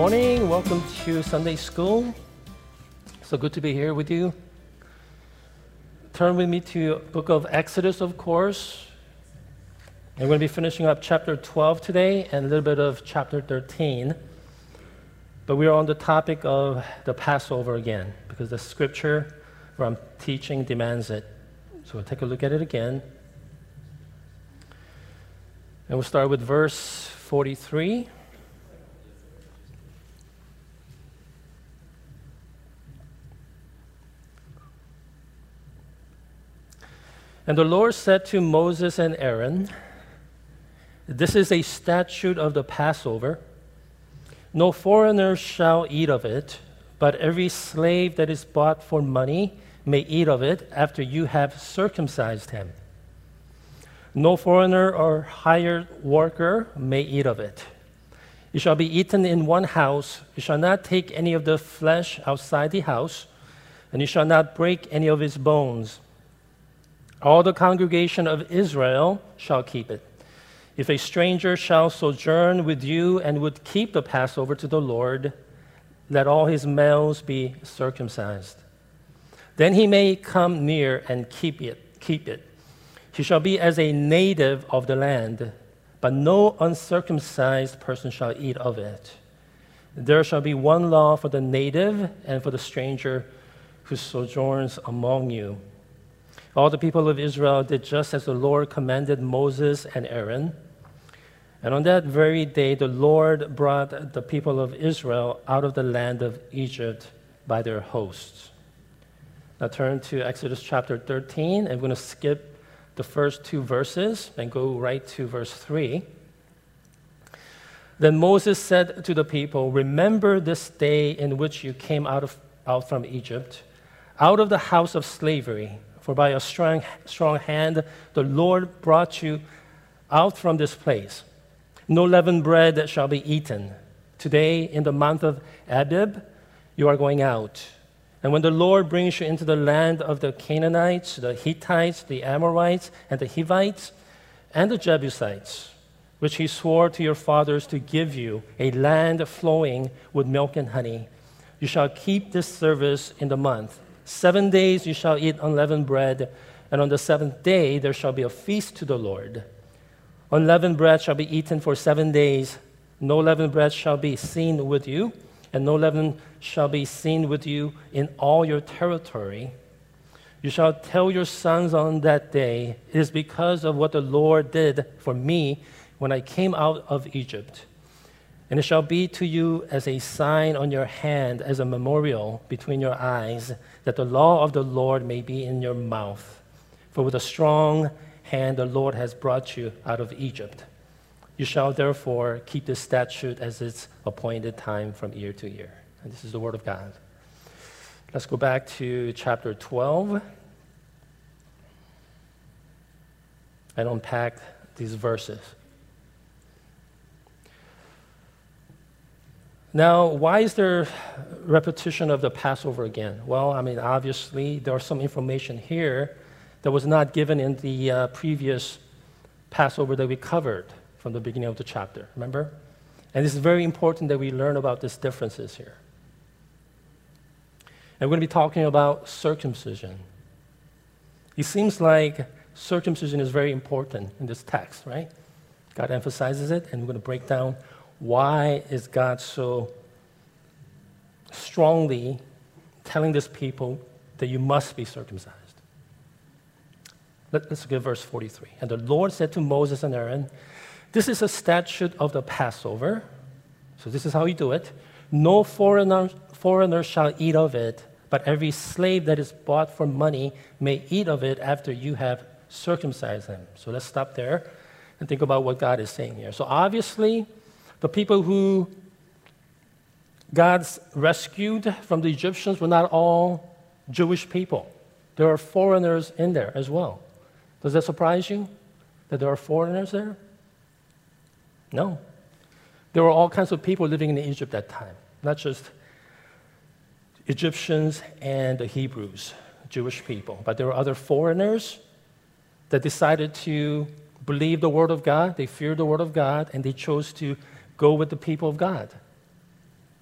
morning. Welcome to Sunday School. So good to be here with you. Turn with me to book of Exodus, of course. And we're going to be finishing up chapter 12 today and a little bit of chapter 13. But we are on the topic of the Passover again because the scripture where I'm teaching demands it. So we'll take a look at it again. And we'll start with verse 43. And the Lord said to Moses and Aaron, "This is a statute of the Passover. No foreigner shall eat of it, but every slave that is bought for money may eat of it after you have circumcised him. No foreigner or hired worker may eat of it. It shall be eaten in one house. You shall not take any of the flesh outside the house, and you shall not break any of its bones. All the congregation of Israel shall keep it. If a stranger shall sojourn with you and would keep the Passover to the Lord, let all his males be circumcised. Then he may come near and keep it. He shall be as a native of the land, but no uncircumcised person shall eat of it. There shall be one law for the native and for the stranger who sojourns among you." All the people of Israel did just as the Lord commanded Moses and Aaron. And on that very day, the Lord brought the people of Israel out of the land of Egypt by their hosts. Now turn to Exodus chapter 13, and we're going to skip the first two verses and go right to verse 3. Then Moses said to the people, "Remember this day in which you came out from Egypt, out of the house of slavery. For by a strong hand the Lord brought you out from this place. No leavened bread shall be eaten. Today, in the month of Abib, you are going out. And when the Lord brings you into the land of the Canaanites, the Hittites, the Amorites, and the Hivites, and the Jebusites, which he swore to your fathers to give you, a land flowing with milk and honey, you shall keep this service in the month. 7 days you shall eat unleavened bread, and on the seventh day there shall be a feast to the Lord. Unleavened bread shall be eaten for 7 days. No leavened bread shall be seen with you, and no leaven shall be seen with you in all your territory. You shall tell your sons on that day, it is because of what the Lord did for me when I came out of Egypt. And it shall be to you as a sign on your hand, as a memorial between your eyes, that the law of the Lord may be in your mouth. For with a strong hand the Lord has brought you out of Egypt. You shall therefore keep this statute as its appointed time from year to year." And this is the word of God. Let's go back to chapter 12 and unpack these verses. Now, why is there repetition of the Passover again? Well, obviously, there's some information here that was not given in the previous Passover that we covered from the beginning of the chapter, remember? And this is very important that we learn about these differences here. And we're going to be talking about circumcision. It seems like circumcision is very important in this text, right? God emphasizes it, and we're going to break down why is God so strongly telling this people that you must be circumcised? Let's look at verse 43. And the Lord said to Moses and Aaron, "This is a statute of the Passover." So this is how you do it. "No foreigner shall eat of it, but every slave that is bought for money may eat of it after you have circumcised him." So let's stop there and think about what God is saying here. So obviously, the people who God's rescued from the Egyptians were not all Jewish people. There are foreigners in there as well. Does that surprise you that there are foreigners there? No. There were all kinds of people living in Egypt at that time, not just Egyptians and the Hebrews, Jewish people, but there were other foreigners that decided to believe the Word of God, they feared the Word of God, and they chose to go with the people of God.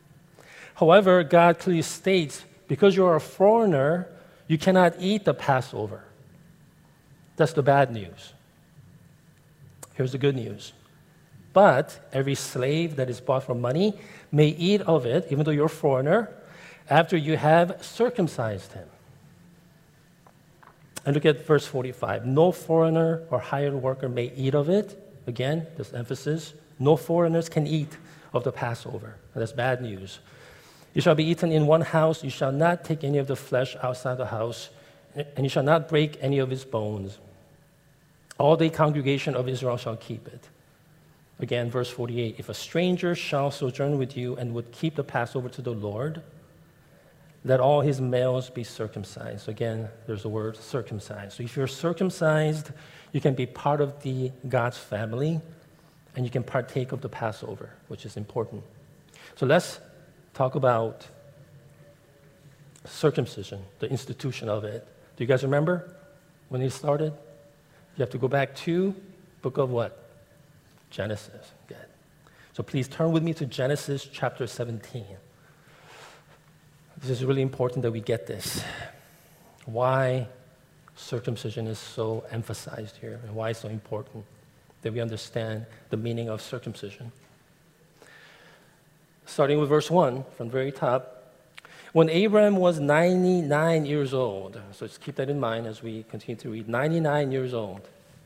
However, God clearly states, because you're a foreigner, you cannot eat the Passover. That's the bad news. Here's the good news. But every slave that is bought for money may eat of it, even though you're a foreigner, after you have circumcised him. And look at verse 45. No foreigner or hired worker may eat of it. Again, this emphasis. No foreigners can eat of the Passover. And that's bad news. It shall be eaten in one house. You shall not take any of the flesh outside the house, and you shall not break any of its bones. All the congregation of Israel shall keep it. Again, verse 48. If a stranger shall sojourn with you and would keep the Passover to the Lord, let all his males be circumcised. Again, there's the word circumcised. So if you're circumcised, you can be part of God's family, and you can partake of the Passover, which is important. So let's talk about circumcision, the institution of it. Do you guys remember when it started? You have to go back to book of what? Genesis. Good. So please turn with me to Genesis chapter 17. This is really important that we get this. Why circumcision is so emphasized here and why it's so important that we understand the meaning of circumcision. Starting with verse 1 from the very top. When Abram was 99 years old, so just keep that in mind as we continue to read, 99 years old,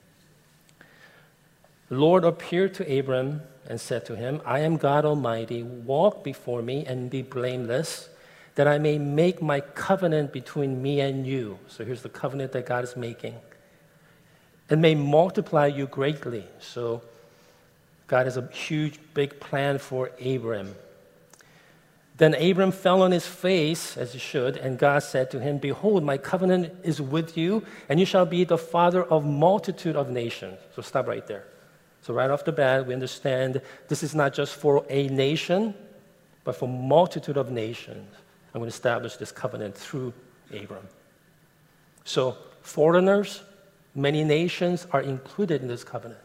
the Lord appeared to Abram and said to him, I am God Almighty, walk before me and be blameless, that I may make my covenant between me and you. So here's the covenant that God is making. And may multiply you greatly. So God has a huge, big plan for Abram. Then Abram fell on his face, as he should, and God said to him, Behold, my covenant is with you, and you shall be the father of multitude of nations. So stop right there. So right off the bat, we understand this is not just for a nation, but for multitude of nations. I'm going to establish this covenant through Abram. So foreigners, many nations are included in this covenant.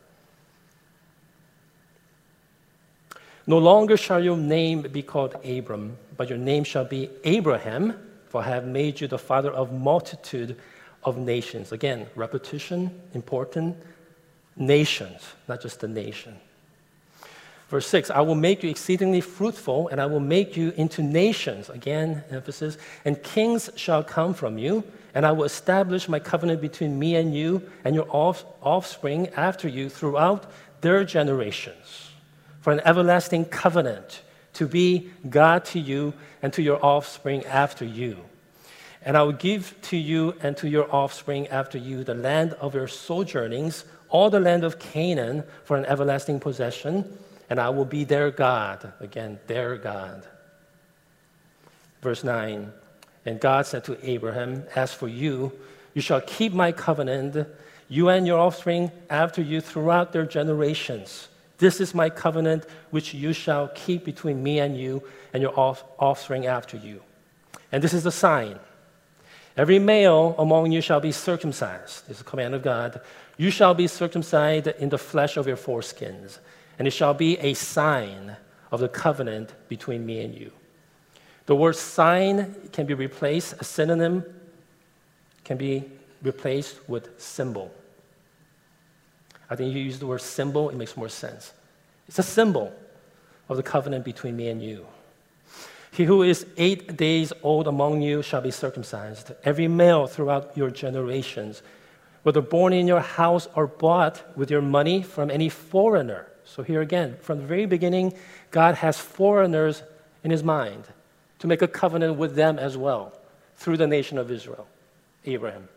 No longer shall your name be called Abram, but your name shall be Abraham, for I have made you the father of multitude of nations. Again, repetition, important. Nations, not just a nation. Verse 6, I will make you exceedingly fruitful, and I will make you into nations. Again, emphasis. And kings shall come from you, and I will establish my covenant between me and you and your offspring after you throughout their generations, for an everlasting covenant to be God to you and to your offspring after you. And I will give to you and to your offspring after you the land of your sojournings, all the land of Canaan, for an everlasting possession, and I will be their God. Again, their God. Verse 9, and God said to Abraham, As for you, you shall keep my covenant, you and your offspring after you throughout their generations. This is my covenant which you shall keep between me and you and your offspring after you. And this is the sign. Every male among you shall be circumcised. This is a command of God. You shall be circumcised in the flesh of your foreskins, and it shall be a sign of the covenant between me and you. The word sign can be replaced, a synonym can be replaced with symbol. I think you use the word symbol, it makes more sense. It's a symbol of the covenant between me and you. He who is 8 days old among you shall be circumcised, every male throughout your generations, whether born in your house or bought with your money from any foreigner. So here again, from the very beginning, God has foreigners in his mind to make a covenant with them as well through the nation of Israel, Abraham.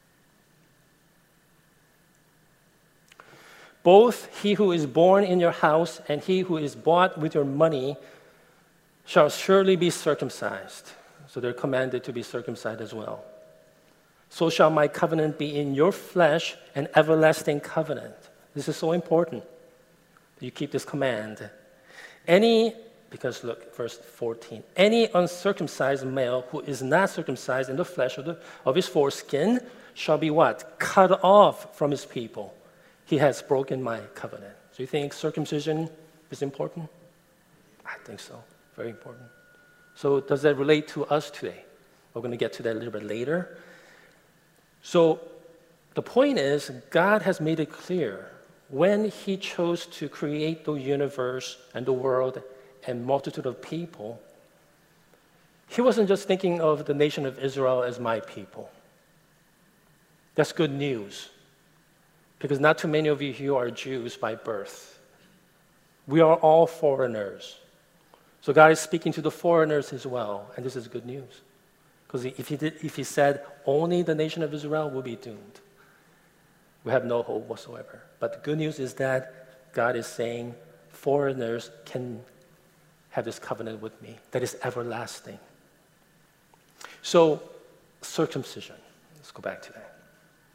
Both he who is born in your house and he who is bought with your money shall surely be circumcised. So they're commanded to be circumcised as well. So shall my covenant be in your flesh, an everlasting covenant. This is so important that you keep this command. Because look, verse 14. Any uncircumcised male who is not circumcised in the flesh of his foreskin shall be what? Cut off from his people. He has broken my covenant. So you think circumcision is important? I think so. Very important. So does that relate to us today? We're going to get to that a little bit later. So the point is, God has made it clear when he chose to create the universe and the world and multitude of people, he wasn't just thinking of the nation of Israel as my people. That's good news, because not too many of you here are Jews by birth. We are all foreigners. So God is speaking to the foreigners as well, and this is good news. Because if he said only the nation of Israel, will be doomed. We have no hope whatsoever. But the good news is that God is saying foreigners can have this covenant with me that is everlasting. So, circumcision. Let's go back to that.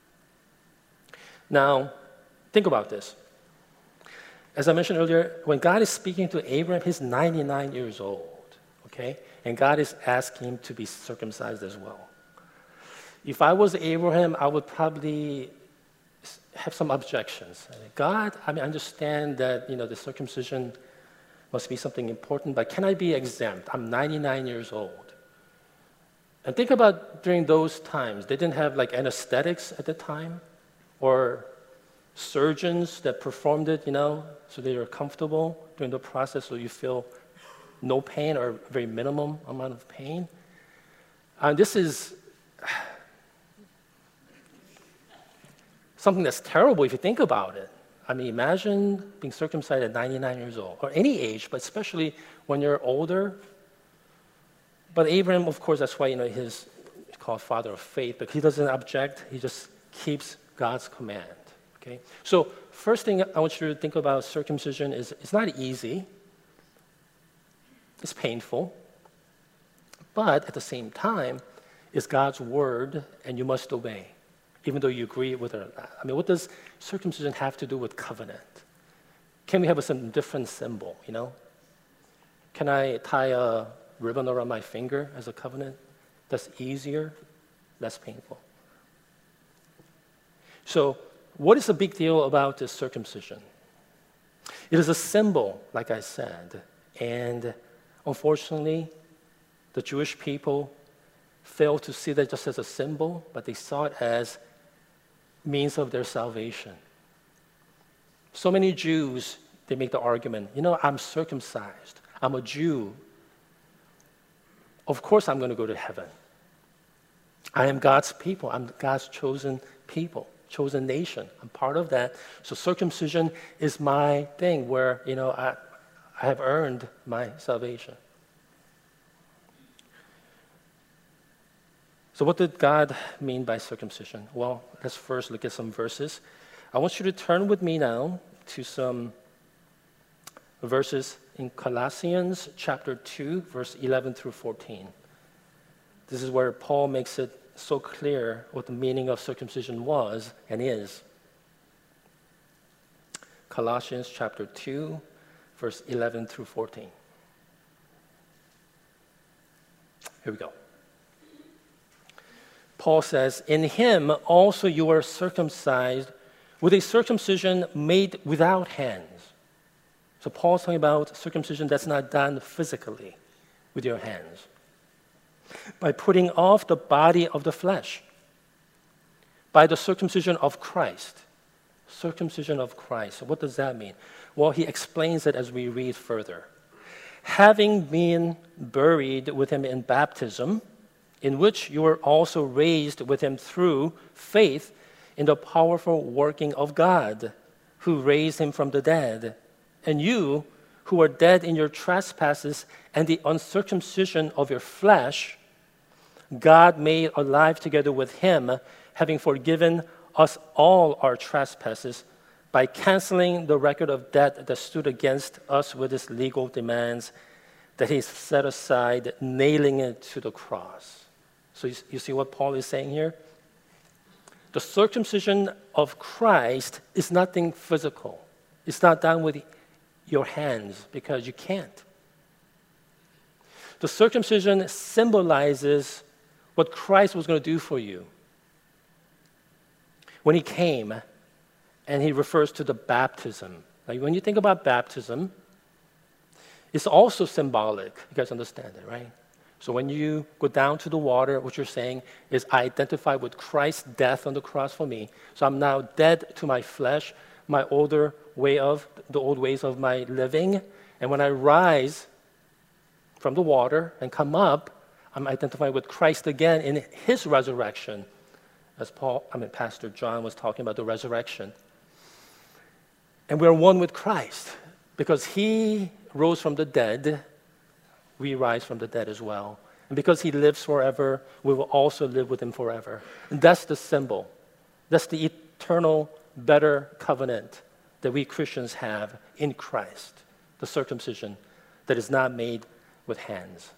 Now, think about this. As I mentioned earlier, when God is speaking to Abraham, he's 99 years old, okay? And God is asking him to be circumcised as well. If I was Abraham, I would probably have some objections. God, I understand that, the circumcision must be something important, but can I be exempt? I'm 99 years old. And think about during those times, they didn't have like anesthetics at the time, or surgeons that performed it, so they were comfortable during the process, so you feel no pain or very minimum amount of pain. This is something that's terrible if you think about it. Imagine being circumcised at 99 years old, or any age, but especially when you're older. But Abraham, of course, that's why he's called father of faith, but he doesn't object. He just keeps God's command. Okay. So first thing I want you to think about circumcision is it's not easy. It's painful. But at the same time, it's God's word, and you must obey, even though you agree with it or not. What does circumcision have to do with covenant? Can we have some different symbol, Can I tie a ribbon around my finger as a covenant? That's easier, less painful. So, what is the big deal about this circumcision? It is a symbol, like I said, and unfortunately, the Jewish people failed to see that just as a symbol, but they saw it as means of their salvation. So many Jews, they make the argument, I'm circumcised, I'm a Jew. Of course I'm going to go to heaven. I am God's people, I'm God's chosen people, chosen nation. I'm part of that. So circumcision is my thing where, I have earned my salvation. So what did God mean by circumcision? Well, let's first look at some verses. I want you to turn with me now to some verses in Colossians chapter 2, verse 11 through 14. This is where Paul makes it so clear what the meaning of circumcision was and is. Colossians chapter 2, verse 11 through 14. Here we go. Paul says, "In him also you are circumcised with a circumcision made without hands." So Paul's talking about circumcision that's not done physically with your hands. By putting off the body of the flesh. By the circumcision of Christ. Circumcision of Christ. So what does that mean? Well, he explains it as we read further. "Having been buried with him in baptism, in which you were also raised with him through faith in the powerful working of God, who raised him from the dead. And you, who were dead in your trespasses and the uncircumcision of your flesh, God made alive together with him, having forgiven us all our trespasses by canceling the record of debt that stood against us with its legal demands, that he set aside, nailing it to the cross." So you see what Paul is saying here? The circumcision of Christ is nothing physical. It's not done with your hands because you can't. The circumcision symbolizes what Christ was going to do for you. When he came, and he refers to the baptism. Like when you think about baptism, it's also symbolic. You guys understand it, right? So when you go down to the water, what you're saying is, I identify with Christ's death on the cross for me. So I'm now dead to my flesh, the old ways of my living. And when I rise from the water and come up, I'm identifying with Christ again in his resurrection. As Pastor John was talking about the resurrection. And we're one with Christ. Because he rose from the dead, we rise from the dead as well. And because he lives forever, we will also live with him forever. And that's the symbol. That's the eternal, better covenant that we Christians have in Christ. The circumcision that is not made with hands.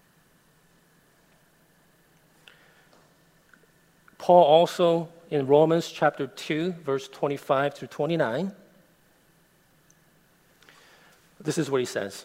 Paul also, in Romans chapter 2, verse 25 through 29, this is what he says.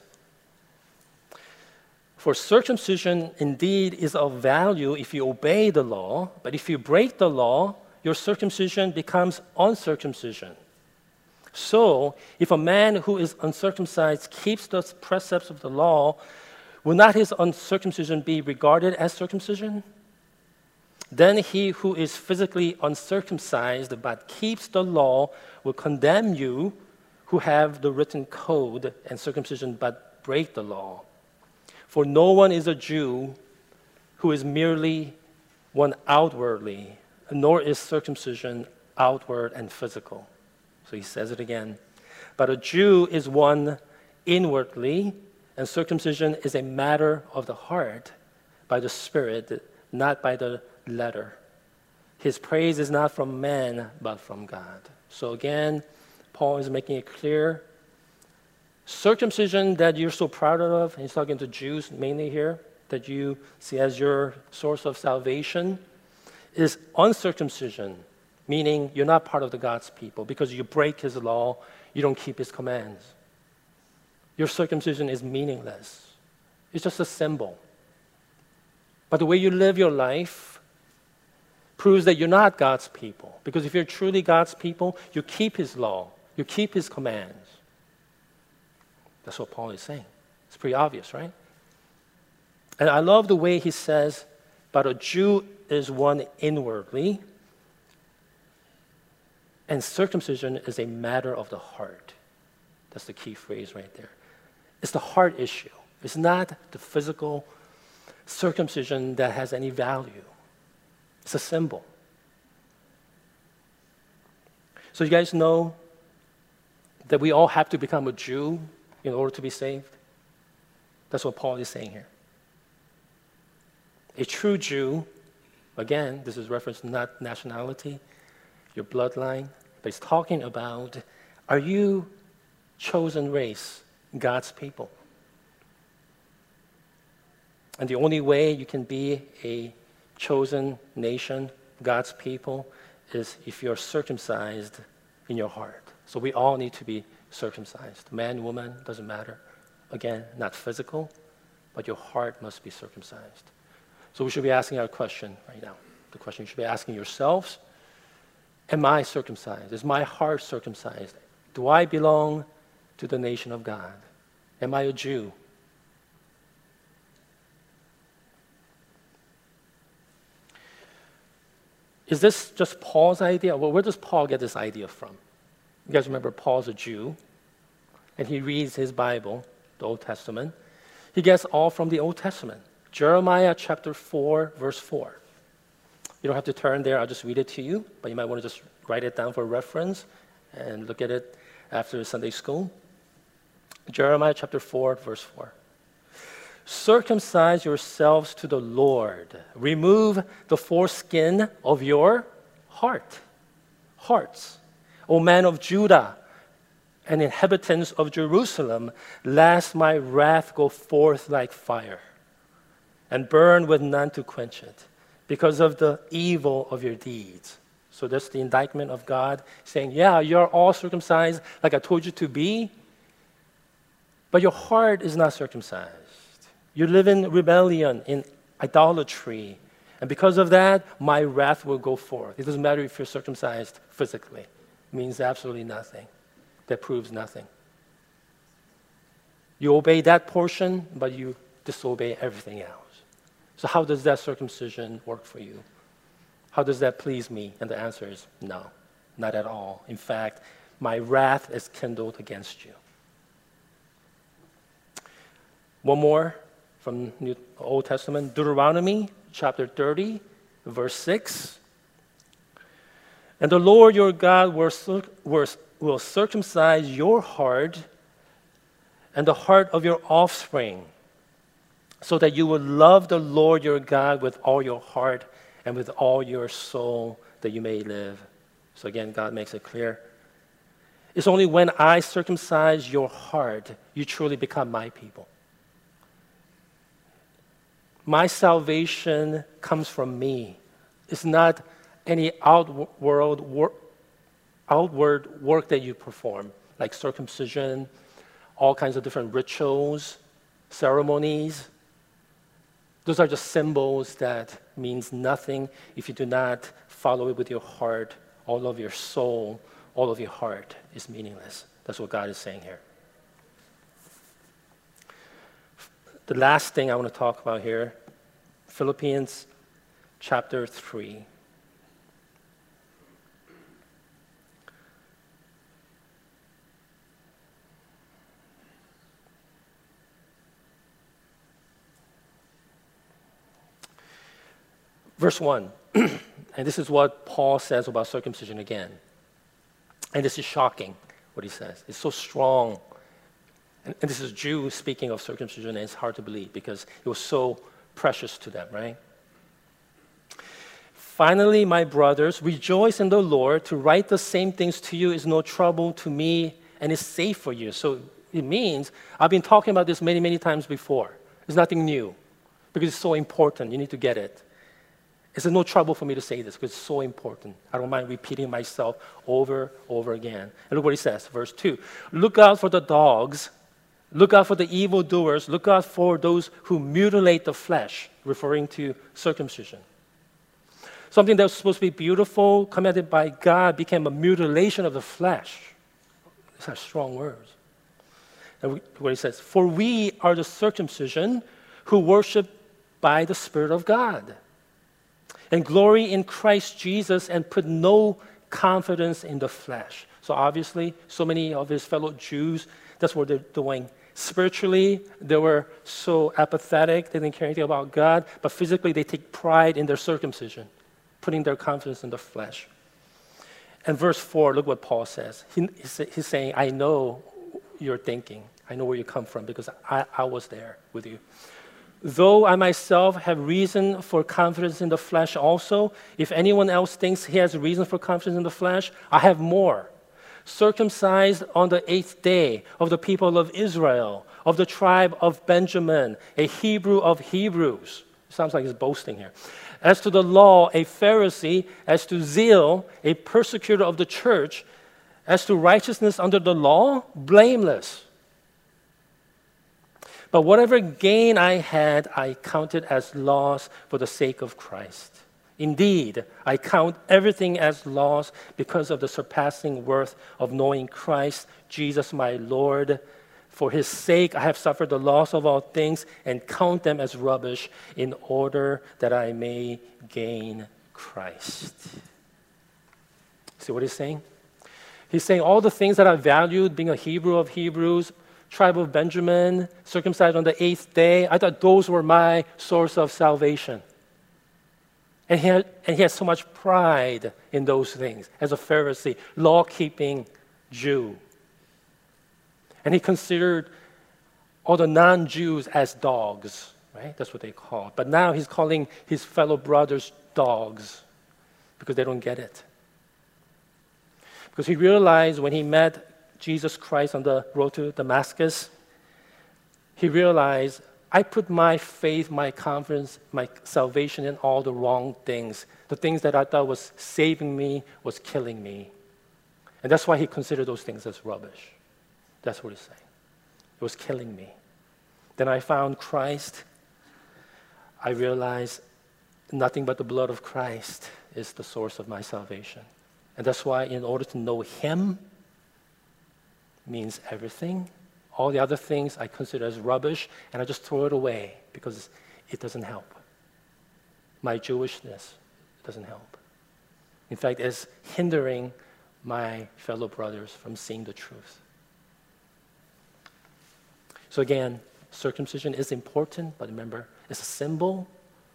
For circumcision indeed is of value if you obey the law, but if you break the law, your circumcision becomes uncircumcision. So, if a man who is uncircumcised keeps the precepts of the law, will not his uncircumcision be regarded as circumcision? Then he who is physically uncircumcised but keeps the law will condemn you who have the written code and circumcision but break the law. For no one is a Jew who is merely one outwardly, nor is circumcision outward and physical. So he says it again. But a Jew is one inwardly, and circumcision is a matter of the heart by the Spirit, not by the letter. His praise is not from man, but from God. So again, Paul is making it clear. Circumcision that you're so proud of, and he's talking to Jews mainly here, that you see as your source of salvation, is uncircumcision, meaning you're not part of the God's people because you break his law, you don't keep his commands. Your circumcision is meaningless. It's just a symbol. But the way you live your life proves that you're not God's people. Because if you're truly God's people, you keep his law, you keep his commands. That's what Paul is saying. It's pretty obvious, right? And I love the way he says, but a Jew is one inwardly, and circumcision is a matter of the heart. That's the key phrase right there. It's the heart issue. It's not the physical circumcision that has any value. It's a symbol. So you guys know that we all have to become a Jew in order to be saved? That's what Paul is saying here. A true Jew, again, this is reference to not nationality, your bloodline, but he's talking about, are you chosen race, God's people? And the only way you can be a chosen nation, God's people, is if you're circumcised in your heart. So we all need to be circumcised. Man, woman, doesn't matter. Again, not physical, but your heart must be circumcised. So we should be asking our question right now. The question you should be asking yourselves, am I circumcised? Is my heart circumcised? Do I belong to the nation of God? Am I a Jew? Is this just Paul's idea? Well, where does Paul get this idea from? You guys remember Paul's a Jew, and he reads his Bible, the Old Testament. He gets all from the Old Testament. Jeremiah chapter 4, verse 4. You don't have to turn there, I'll just read it to you, but you might want to just write it down for reference and look at it after Sunday school. Jeremiah chapter 4, verse 4. Circumcise yourselves to the Lord. Remove the foreskin of your hearts. O man of Judah and inhabitants of Jerusalem, lest my wrath go forth like fire and burn with none to quench it because of the evil of your deeds. So that's the indictment of God saying, yeah, you're all circumcised like I told you to be, but your heart is not circumcised. You live in rebellion, in idolatry. And because of that, my wrath will go forth. It doesn't matter if you're circumcised physically. It means absolutely nothing. That proves nothing. You obey that portion, but you disobey everything else. So how does that circumcision work for you? How does that please me? And the answer is no, not at all. In fact, my wrath is kindled against you. One more from the Old Testament, Deuteronomy chapter 30, verse 6. And the Lord your God will circumcise your heart and the heart of your offspring, so that you will love the Lord your God with all your heart and with all your soul, that you may live. So again, God makes it clear. It's only when I circumcise your heart, you truly become my people. My salvation comes from me. It's not any outward work that you perform, like circumcision, all kinds of different rituals, ceremonies. Those are just symbols that means nothing if you do not follow it with your heart. All of your soul, all of your heart is meaningless. That's what God is saying here. The last thing I want to talk about here, Philippians chapter 3. Verse 1, and this is what Paul says about circumcision again. And this is shocking, what he says. It's so strong. And this is Jews speaking of circumcision, and it's hard to believe because it was so precious to them, right? Finally, my brothers, rejoice in the Lord. To write the same things to you is no trouble to me and is safe for you. So it means, I've been talking about this many, many times before. It's nothing new because it's so important. You need to get it. It's no trouble for me to say this because it's so important. I don't mind repeating myself over again. And look what he says, verse 2. Look out for the dogs. Look out for the evildoers. Look out for those who mutilate the flesh, referring to circumcision. Something that was supposed to be beautiful, commanded by God, became a mutilation of the flesh. These are strong words. And what he says, for we are the circumcision who worship by the Spirit of God, and glory in Christ Jesus, and put no confidence in the flesh. So obviously, so many of his fellow Jews, that's what they're doing. Spiritually, they were so apathetic, they didn't care anything about God, but physically they take pride in their circumcision, putting their confidence in the flesh. And verse 4, look what Paul says. He's saying, I know you're thinking. I know where you come from because I was there with you. Though I myself have reason for confidence in the flesh also, if anyone else thinks he has reason for confidence in the flesh, I have more. Circumcised on the 8th day of the people of Israel, of the tribe of Benjamin, a Hebrew of Hebrews. Sounds like he's boasting here. As to the law, a Pharisee. As to zeal, a persecutor of the church. As to righteousness under the law, blameless. But whatever gain I had, I counted as loss for the sake of Christ. Indeed, I count everything as loss because of the surpassing worth of knowing Christ, Jesus my Lord. For his sake I have suffered the loss of all things and count them as rubbish in order that I may gain Christ. See what he's saying? He's saying all the things that I valued, being a Hebrew of Hebrews, tribe of Benjamin, circumcised on the 8th day, I thought those were my source of salvation. And he had so much pride in those things as a Pharisee, law-keeping Jew. And he considered all the non-Jews as dogs, right? That's what they call. But now he's calling his fellow brothers dogs because they don't get it. Because he realized when he met Jesus Christ on the road to Damascus, he realized, I put my faith, my confidence, my salvation in all the wrong things. The things that I thought was saving me was killing me. And that's why he considered those things as rubbish. That's what he's saying. It was killing me. Then I found Christ. I realized nothing but the blood of Christ is the source of my salvation. And that's why in order to know him means everything. All the other things I consider as rubbish, and I just throw it away because it doesn't help. my Jewishness. It doesn't help. In fact, it's hindering my fellow brothers from seeing the truth. So again, circumcision is important, but remember, it's a symbol.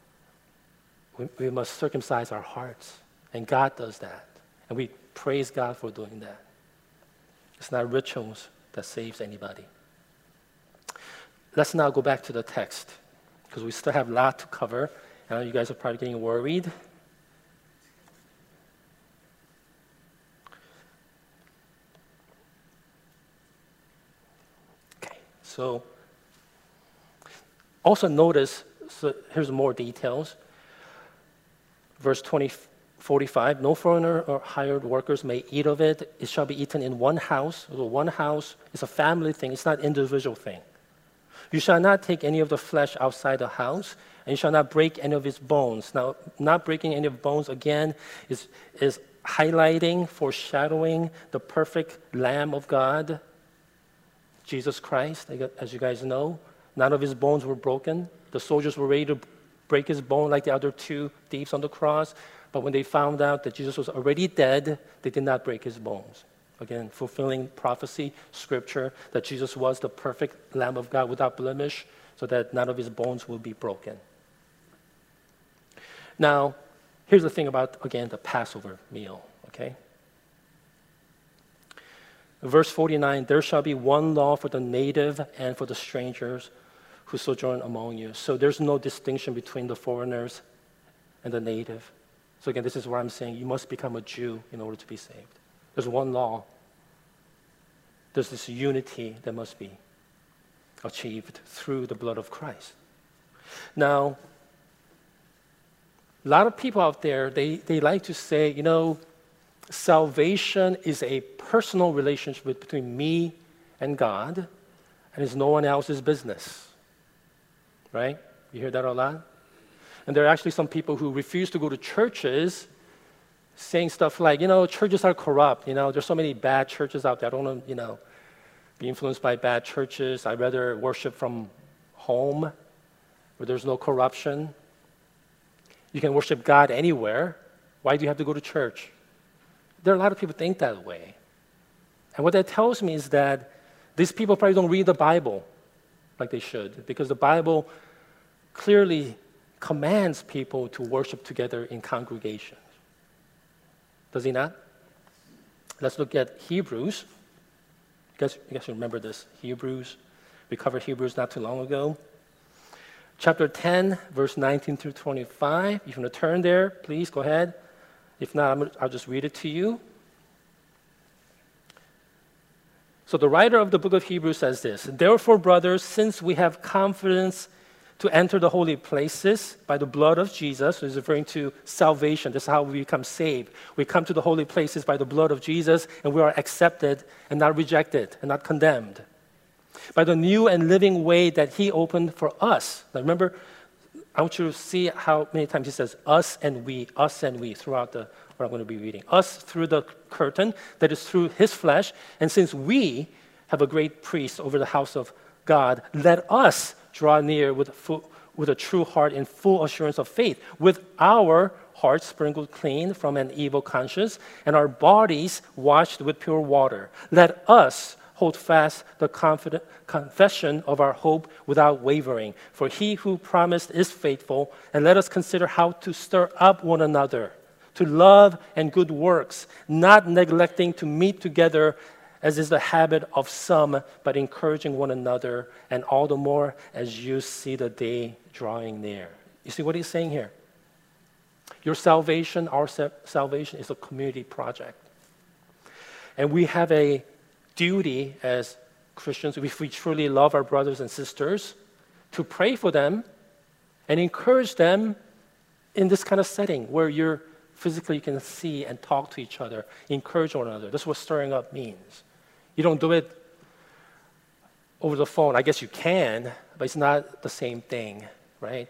We must circumcise our hearts, and God does that. And we praise God for doing that. It's not rituals that saves anybody. Let's now go back to the text, because we still have a lot to cover. I know you guys are probably getting worried. Okay, so also notice, so here's more details. Verse 45, no foreigner or hired workers may eat of it. It shall be eaten in one house. So one house is a family thing. It's not an individual thing. You shall not take any of the flesh outside the house, and you shall not break any of its bones. Now, not breaking any of bones, again, is highlighting, foreshadowing the perfect Lamb of God, Jesus Christ, as you guys know. None of his bones were broken. The soldiers were ready to break his bone like the other two thieves on the cross. But when they found out that Jesus was already dead, they did not break his bones. Again, fulfilling prophecy, scripture, that Jesus was the perfect Lamb of God without blemish, so that none of his bones will be broken. Now, here's the thing about, again, the Passover meal, okay? Verse 49, there shall be one law for the native and for the strangers who sojourn among you. So there's no distinction between the foreigners and the native. So again, this is where I'm saying you must become a Jew in order to be saved. There's one law. There's this unity that must be achieved through the blood of Christ. Now, a lot of people out there, they like to say, you know, salvation is a personal relationship between me and God, and it's no one else's business. Right? You hear that a lot? And there are actually some people who refuse to go to churches saying stuff like, you know, churches are corrupt. You know, there's so many bad churches out there. I don't want to, you know, be influenced by bad churches. I'd rather worship from home where there's no corruption. You can worship God anywhere. Why do you have to go to church? There are a lot of people who think that way. And what that tells me is that these people probably don't read the Bible like they should, because the Bible clearly commands people to worship together in congregations. Does he not? Let's look at Hebrews. You guys remember this, Hebrews. We covered Hebrews not too long ago. Chapter 10, verse 19 through 25. If you want to turn there, please go ahead. If not, I'll just read it to you. So the writer of the book of Hebrews says this, therefore, brothers, since we have confidence to enter the holy places by the blood of Jesus, so he's referring to salvation. This is how we become saved. We come to the holy places by the blood of Jesus, and we are accepted and not rejected and not condemned. By the new and living way that he opened for us. Now remember, I want you to see how many times he says us and we throughout what I'm going to be reading. Us through the curtain, that is through his flesh. And since we have a great priest over the house of God, let us draw near with a true heart in full assurance of faith, with our hearts sprinkled clean from an evil conscience and our bodies washed with pure water. Let us hold fast the confident confession of our hope without wavering. For he who promised is faithful, and let us consider how to stir up one another to love and good works, not neglecting to meet together as is the habit of some, but encouraging one another, and all the more as you see the day drawing near. You see what he's saying here? Your salvation, our salvation, is a community project. And we have a duty as Christians, if we truly love our brothers and sisters, to pray for them and encourage them in this kind of setting where you can see and talk to each other, encourage one another. That's what stirring up means. You don't do it over the phone. I guess you can, but it's not the same thing, right?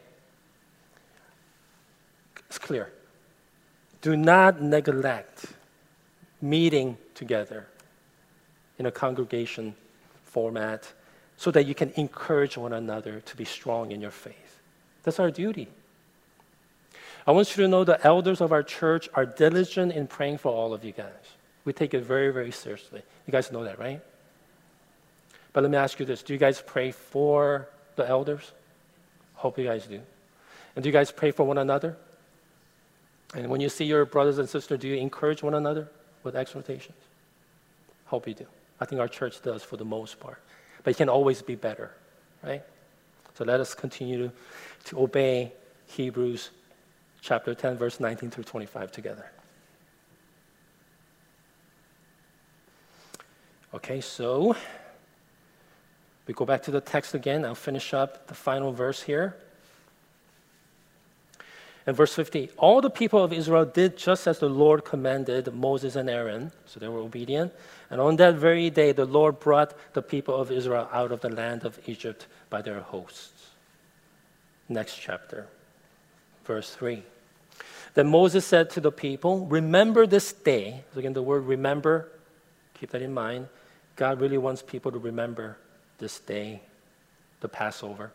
It's clear. Do not neglect meeting together in a congregation format so that you can encourage one another to be strong in your faith. That's our duty. I want you to know the elders of our church are diligent in praying for all of you guys. We take it very, very seriously. You guys know that, right? But let me ask you this. Do you guys pray for the elders? Hope you guys do. And do you guys pray for one another? And when you see your brothers and sisters, do you encourage one another with exhortations? Hope you do. I think our church does for the most part. But it can always be better, right? So let us continue to obey Hebrews chapter 10, verse 19 through 25 together. Okay, so we go back to the text again. I'll finish up the final verse here. In verse 50, all the people of Israel did just as the Lord commanded Moses and Aaron, so they were obedient. And on that very day, the Lord brought the people of Israel out of the land of Egypt by their hosts. Next chapter, verse 3. Then Moses said to the people, remember this day. So again, the word remember, keep that in mind. God really wants people to remember this day, the Passover.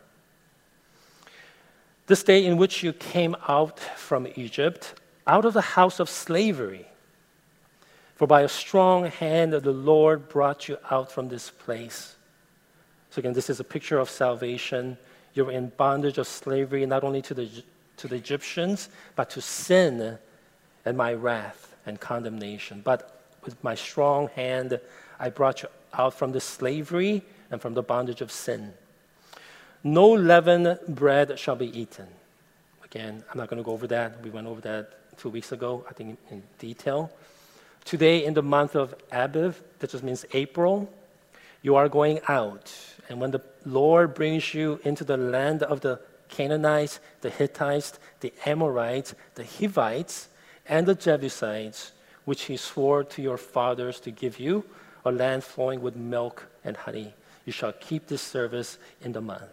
This day in which you came out from Egypt, out of the house of slavery. For by a strong hand the Lord brought you out from this place. So again, this is a picture of salvation. You were in bondage of slavery, not only to the Egyptians, but to sin and my wrath and condemnation. But with my strong hand, I brought you out from the slavery and from the bondage of sin. No leavened bread shall be eaten. Again, I'm not going to go over that. We went over that 2 weeks ago, I think in detail. Today, in the month of Abiv, that just means April, you are going out. And when the Lord brings you into the land of the Canaanites, the Hittites, the Amorites, the Hivites, and the Jebusites, which he swore to your fathers to give you, a land flowing with milk and honey, you shall keep this service in the month.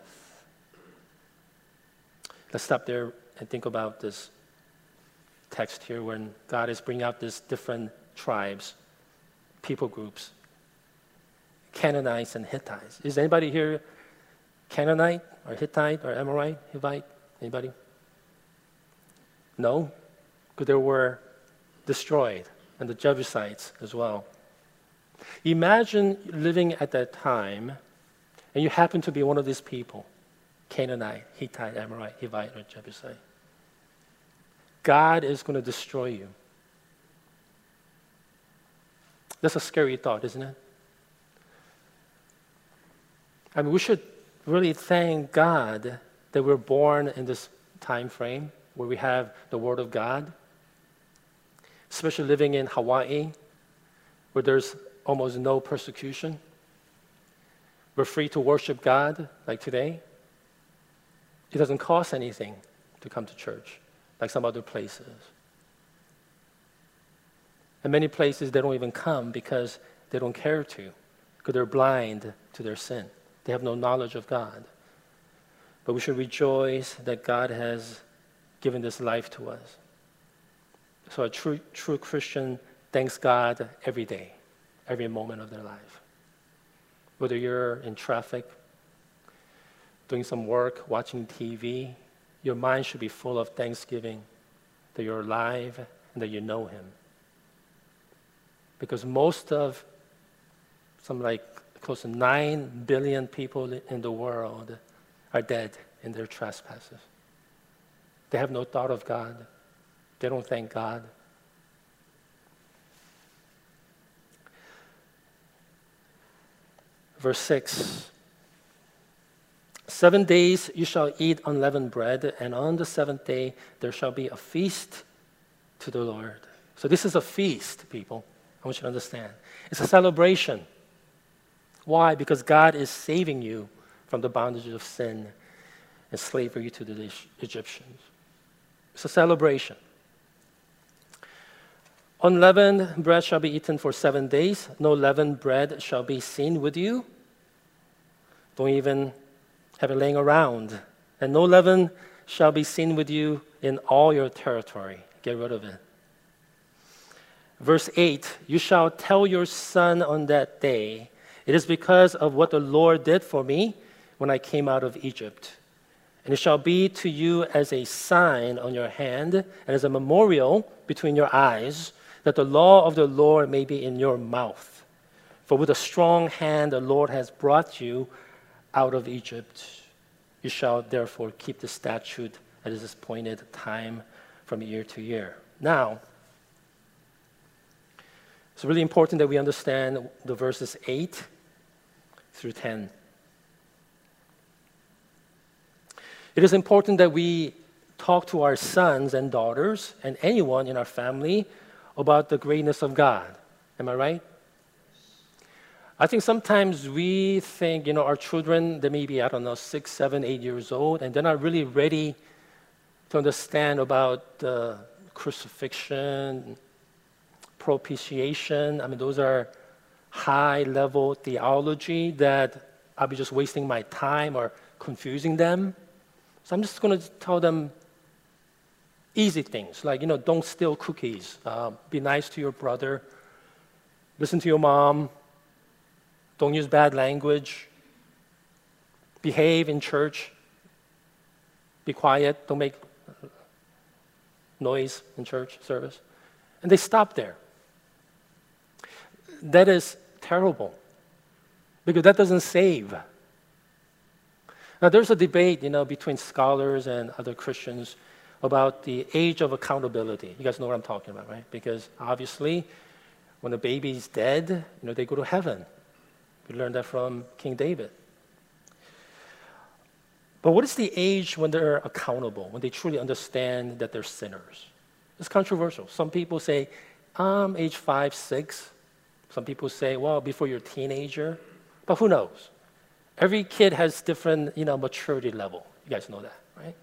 Let's stop there and think about this text here when God is bringing out these different tribes, people groups, Canaanites and Hittites. Is anybody here Canaanite or Hittite or Amorite, Hivite? Anybody? No? Because they were destroyed, and the Jebusites as well. Imagine living at that time, and you happen to be one of these people, Canaanite, Hittite, Amorite, Hivite, or Jebusite. God is going to destroy you. That's a scary thought, isn't it? I mean, we should really thank God that we're born in this time frame where we have the Word of God, especially living in Hawaii, where there's almost no persecution. We're free to worship God like today. It doesn't cost anything to come to church like some other places. And many places they don't even come because they don't care to, because they're blind to their sin. They have no knowledge of God. But we should rejoice that God has given this life to us. So a true Christian thanks God every day, every moment of their life. Whether you're in traffic, doing some work, watching TV, your mind should be full of thanksgiving that you're alive and that you know Him. Because most of, close to 9 billion people in the world are dead in their trespasses. They have no thought of God. They don't thank God. Verse 6. 7 days you shall eat unleavened bread, and on the seventh day there shall be a feast to the Lord. So this is a feast, people. I want you to understand. It's a celebration. Why? Because God is saving you from the bondage of sin and slavery to the Egyptians. It's a celebration. Unleavened bread shall be eaten for 7 days. No leavened bread shall be seen with you. Don't even have it laying around. And no leaven shall be seen with you in all your territory. Get rid of it. Verse 8, you shall tell your son on that day, it is because of what the Lord did for me when I came out of Egypt. And it shall be to you as a sign on your hand and as a memorial between your eyes, that the law of the Lord may be in your mouth. For with a strong hand the Lord has brought you out of Egypt. You shall therefore keep the statute at this appointed time from year to year. Now, it's really important that we understand the verses 8 through 10. It is important that we talk to our sons and daughters and anyone in our family about the greatness of God. Am I right? I think sometimes we think, our children, they may be, 6, 7, 8 years old, and they're not really ready to understand about the crucifixion, propitiation. Those are high-level theology that I'll be just wasting my time or confusing them. So I'm just going to tell them easy things, like, don't steal cookies, be nice to your brother, listen to your mom, don't use bad language, behave in church, be quiet, don't make noise in church service. And they stop there. That is terrible, because that doesn't save. Now, there's a debate, between scholars and other Christians about the age of accountability. You guys know what I'm talking about, right? Because obviously, when a baby's dead, they go to heaven. We learned that from King David. But what is the age when they're accountable, when they truly understand that they're sinners? It's controversial. Some people say, age 5, 6. Some people say, well, before you're a teenager. But who knows? Every kid has different, maturity level. You guys know that, right?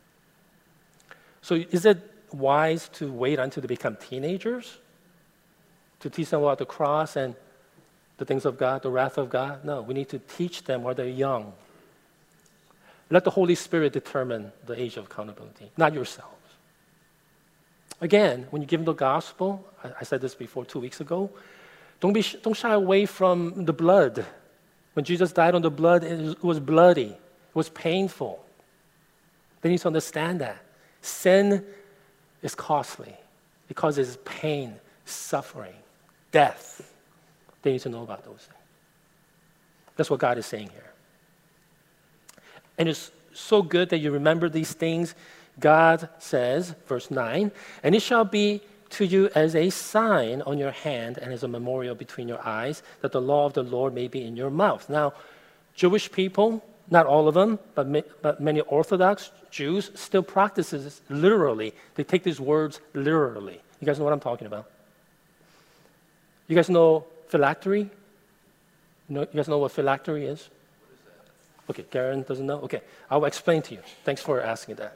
So is it wise to wait until they become teenagers to teach them about the cross and the things of God, the wrath of God? No, we need to teach them while they're young. Let the Holy Spirit determine the age of accountability, not yourselves. Again, when you give them the gospel, I said this before 2 weeks ago, don't shy away from the blood. When Jesus died on the blood, it was bloody. It was painful. They need to understand that. Sin is costly. It causes pain, suffering, death. They need to know about those things. That's what God is saying here. And it's so good that you remember these things. God says, verse 9, and it shall be to you as a sign on your hand and as a memorial between your eyes, that the law of the Lord may be in your mouth. Now, Jewish people, not all of them, but many Orthodox Jews still practice this literally. They take these words literally. You guys know what I'm talking about? You guys know phylactery? You guys know what phylactery is? Okay, Karen doesn't know? Okay, I'll explain to you. Thanks for asking that.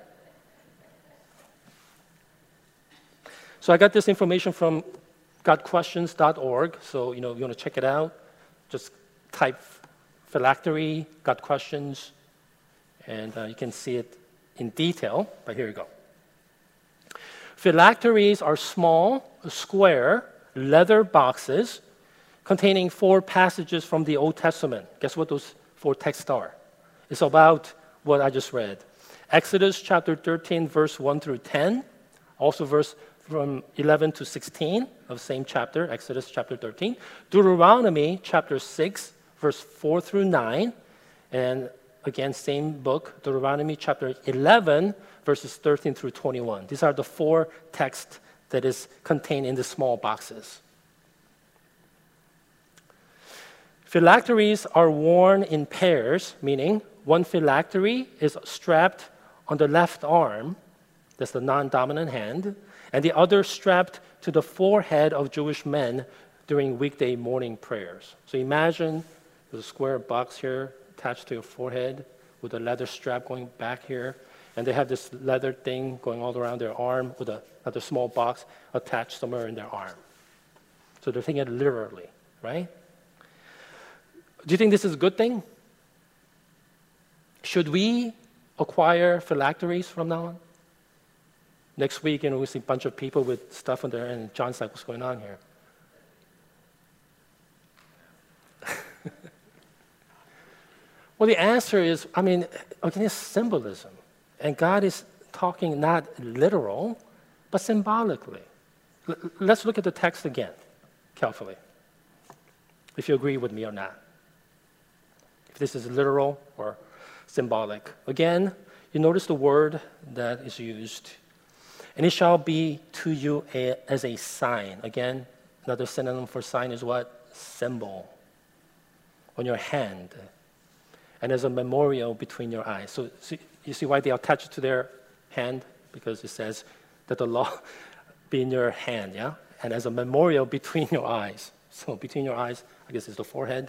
So I got this information from gotquestions.org. So, you want to check it out. Just type phylactery, got questions, and you can see it in detail. But here you go. Phylacteries are small, square, leather boxes containing 4 passages from the Old Testament. Guess what those 4 texts are? It's about what I just read. Exodus chapter 13, verse 1 through 10. Also verse from 11 to 16 of the same chapter, Exodus chapter 13. Deuteronomy chapter 6, verse 4 through 9. And again, same book, Deuteronomy chapter 11, verses 13 through 21. These are the 4 texts that is contained in the small boxes. Phylacteries are worn in pairs, meaning one phylactery is strapped on the left arm, that's the non-dominant hand, and the other strapped to the forehead of Jewish men during weekday morning prayers. So imagine there's a square box here attached to your forehead with a leather strap going back here, and they have this leather thing going all around their arm with another small box attached somewhere in their arm. So they're taking it literally, right? Do you think this is a good thing? Should we acquire phylacteries from now on? Next week, we see a bunch of people with stuff on there, and John's like, what's going on here? Well, the answer is, again, it's symbolism. And God is talking not literal, but symbolically. Let's look at the text again, carefully, if you agree with me or not. If this is literal or symbolic. Again, you notice the word that is used. And it shall be to you as a sign. Again, another synonym for sign is what? Symbol. On your hand. And as a memorial between your eyes. So you see why they attach it to their hand? Because it says that the law be in your hand, yeah? And as a memorial between your eyes. So between your eyes, I guess, is the forehead.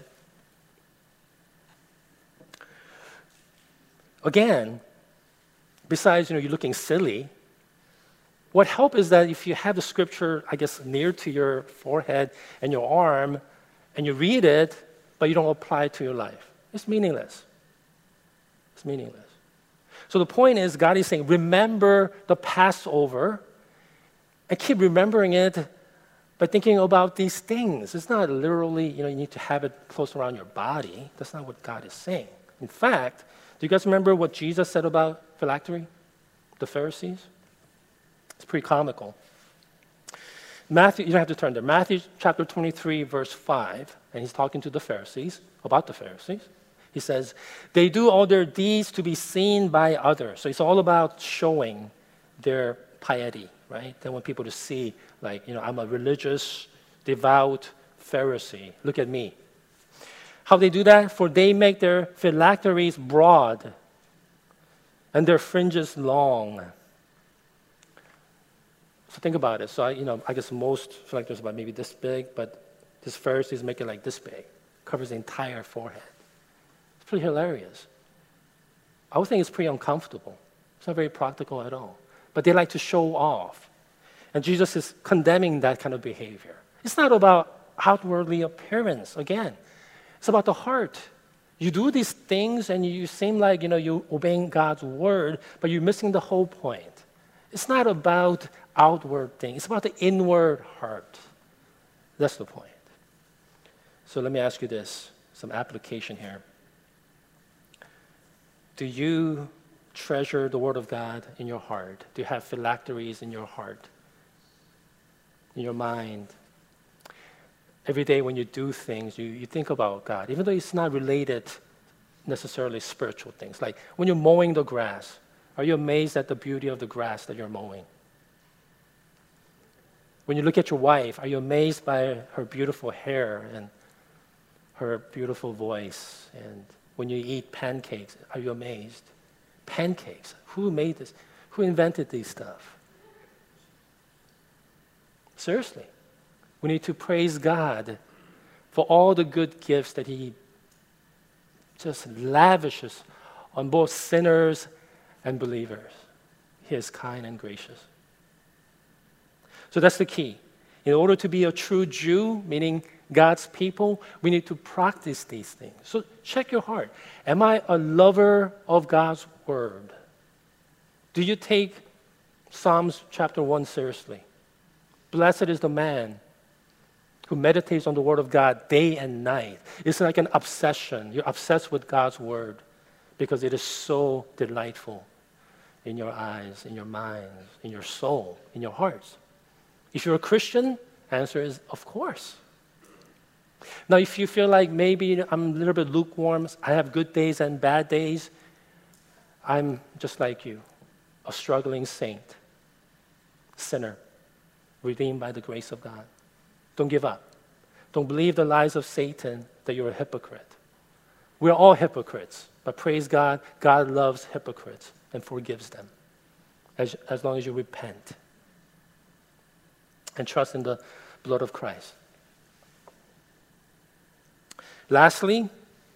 Again, besides, you're looking silly, what helps is that if you have the scripture, I guess, near to your forehead and your arm, and you read it, but you don't apply it to your life, it's meaningless. It's meaningless. So the point is, God is saying, remember the Passover, and keep remembering it by thinking about these things. It's not literally, you need to have it close around your body. That's not what God is saying. In fact, do you guys remember what Jesus said about phylactery? The Pharisees? It's pretty comical. Matthew, you don't have to turn there. Matthew chapter 23, verse 5, and he's talking to the Pharisees, about the Pharisees. He says, they do all their deeds to be seen by others. So it's all about showing their piety, right? They want people to see, I'm a religious, devout Pharisee. Look at me. How they do that? For they make their phylacteries broad and their fringes long. So think about it. So I guess most phylacteries are about maybe this big, but this Pharisees make it like this big. Covers the entire forehead. It's pretty hilarious. I would think it's pretty uncomfortable. It's not very practical at all. But they like to show off. And Jesus is condemning that kind of behavior. It's not about outwardly appearance, again. It's about the heart. You do these things and you seem like, you're obeying God's word, but you're missing the whole point. It's not about outward things. It's about the inward heart. That's the point. So let me ask you this, some application here. Do you treasure the word of God in your heart? Do you have phylacteries in your heart, in your mind? Every day when you do things, you think about God, even though it's not related necessarily spiritual things. Like when you're mowing the grass, are you amazed at the beauty of the grass that you're mowing? When you look at your wife, are you amazed by her beautiful hair and her beautiful voice? And when you eat pancakes, are you amazed? Pancakes, who made this? Who invented these stuff? Seriously. We need to praise God for all the good gifts that He just lavishes on both sinners and believers. He is kind and gracious. So that's the key. In order to be a true Jew, meaning God's people, we need to practice these things. So check your heart. Am I a lover of God's word? Do you take Psalms chapter 1 seriously? Blessed is the man who meditates on the word of God day and night. It's like an obsession. You're obsessed with God's word because it is so delightful in your eyes, in your minds, in your soul, in your hearts. If you're a Christian, answer is of course. Now, if you feel like maybe I'm a little bit lukewarm, I have good days and bad days, I'm just like you, a struggling saint, sinner, redeemed by the grace of God. Don't give up. Don't believe the lies of Satan that you're a hypocrite. We're all hypocrites, but praise God, God loves hypocrites and forgives them as long as you repent and trust in the blood of Christ. Lastly,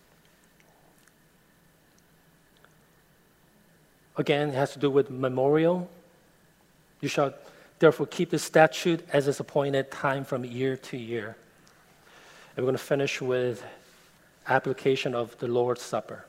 again, it has to do with memorial. You shall therefore keep the statute as is appointed time from year to year. And we're going to finish with application of the Lord's Supper.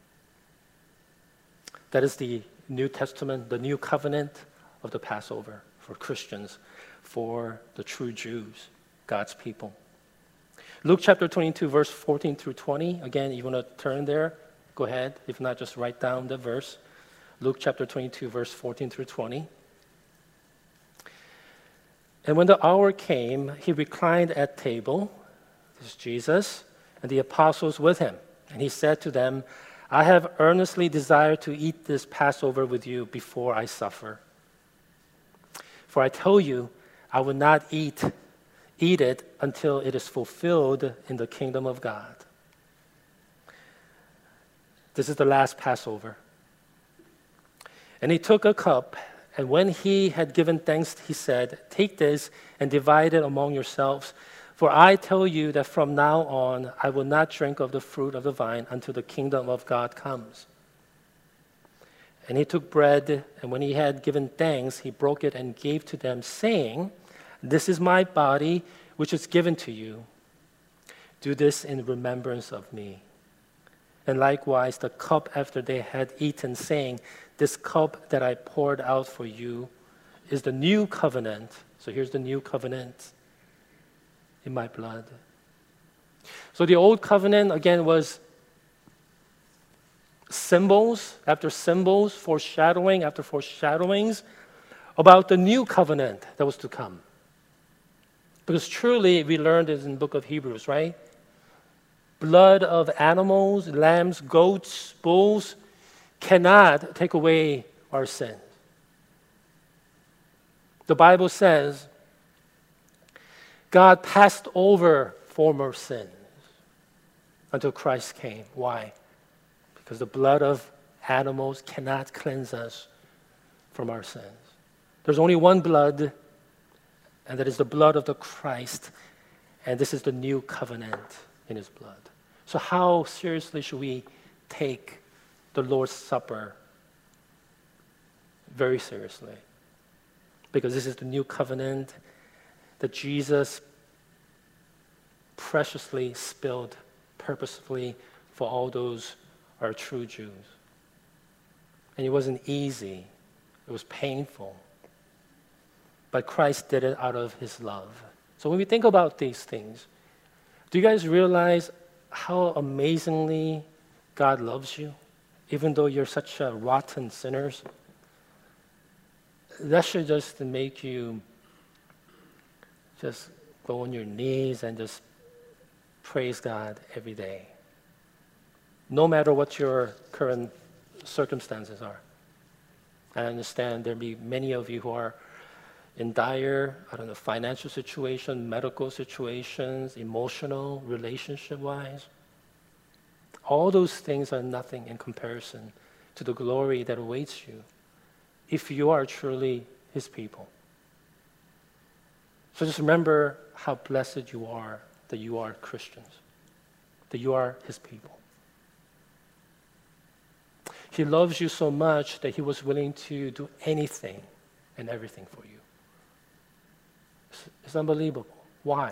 That is the New Testament, the new covenant of the Passover for Christians, for the true Jews, God's people. Luke chapter 22, verse 14 through 20. Again, you want to turn there, Go ahead. If not, just write down the verse. Luke chapter 22, verse 14 through 20. And when the hour came, he reclined at table, this is Jesus, and the apostles with him. And he said to them, I have earnestly desired to eat this Passover with you before I suffer. For I tell you, I will not eat it until it is fulfilled in the kingdom of God. This is the last Passover. And he took a cup, and when he had given thanks, he said, take this and divide it among yourselves. For I tell you that from now on, I will not drink of the fruit of the vine until the kingdom of God comes. And he took bread, and when he had given thanks, he broke it and gave to them, saying, this is my body, which is given to you. Do this in remembrance of me. And likewise, the cup after they had eaten, saying, this cup that I poured out for you is the new covenant. So here's the new covenant in my blood. So the old covenant, again, was symbols after symbols, foreshadowing after foreshadowings about the new covenant that was to come. Because truly, we learned this in the book of Hebrews, right? Blood of animals, lambs, goats, bulls cannot take away our sins. The Bible says God passed over former sins until Christ came. Why? Because the blood of animals cannot cleanse us from our sins. There's only one blood, and that is the blood of the Christ, and this is the new covenant in his blood. So how seriously should we take the Lord's Supper? Very seriously. Because this is the new covenant that Jesus preciously spilled purposefully for all those who are true Jews. And it wasn't easy. It was painful. But Christ did it out of his love. So when we think about these things, do you guys realize how amazingly God loves you, even though you're such a rotten sinners? That should just make you just go on your knees and just praise God every day, no matter what your current circumstances are. I understand there be many of you who are in dire, financial situation, medical situations, emotional, relationship-wise. All those things are nothing in comparison to the glory that awaits you if you are truly his people. So just remember how blessed you are that you are Christians, that you are his people. He loves you so much that he was willing to do anything and everything for you. It's unbelievable. Why?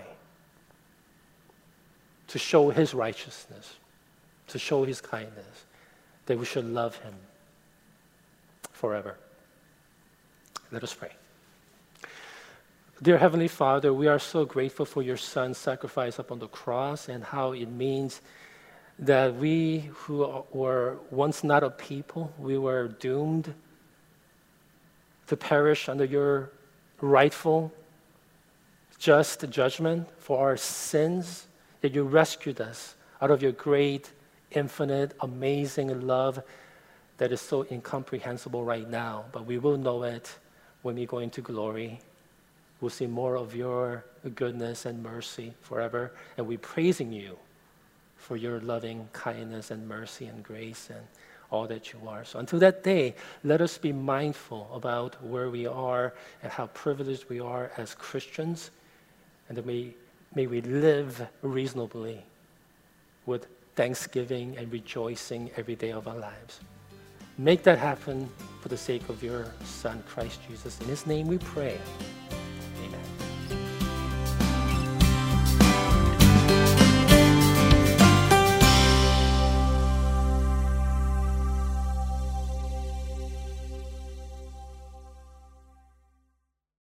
To show his righteousness, to show his kindness, that we should love him forever. Let us pray. Dear Heavenly Father, we are so grateful for your Son's sacrifice upon the cross and how it means that we who were once not a people, we were doomed to perish under your rightful, just judgment for our sins, that you rescued us out of your great, infinite, amazing love that is so incomprehensible right now. But we will know it when we go into glory. We'll see more of your goodness and mercy forever. And we're praising you for your loving kindness and mercy and grace and all that you are. So until that day, let us be mindful about where we are and how privileged we are as Christians. And that may we live reasonably with thanksgiving and rejoicing every day of our lives. Make that happen for the sake of your Son, Christ Jesus. In his name we pray.